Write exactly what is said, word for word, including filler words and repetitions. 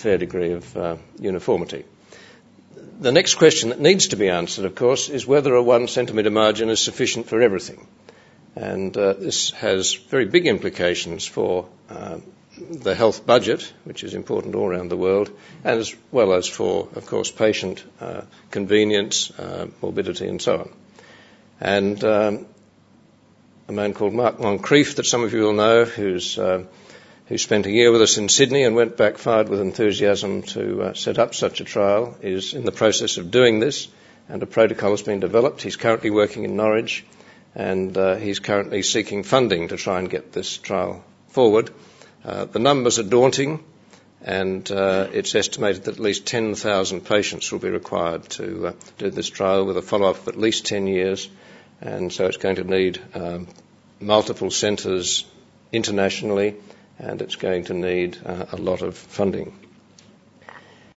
fair degree of uh, uniformity. The next question that needs to be answered, of course, is whether a one centimetre margin is sufficient for everything. And uh, this has very big implications for uh, the health budget, which is important all around the world, as well as for, of course, patient uh, convenience, uh, morbidity and so on. And um, a man called Mark Moncrief, that some of you will know, who's uh, who spent a year with us in Sydney and went back fired with enthusiasm to uh, set up such a trial, is in the process of doing this, and a protocol has been developed. He's currently working in Norwich, and uh, he's currently seeking funding to try and get this trial forward. Uh, the numbers are daunting, and uh, it's estimated that at least ten thousand patients will be required to uh, do this trial with a follow-up of at least ten years, and so it's going to need um, multiple centres internationally, and it's going to need uh, a lot of funding.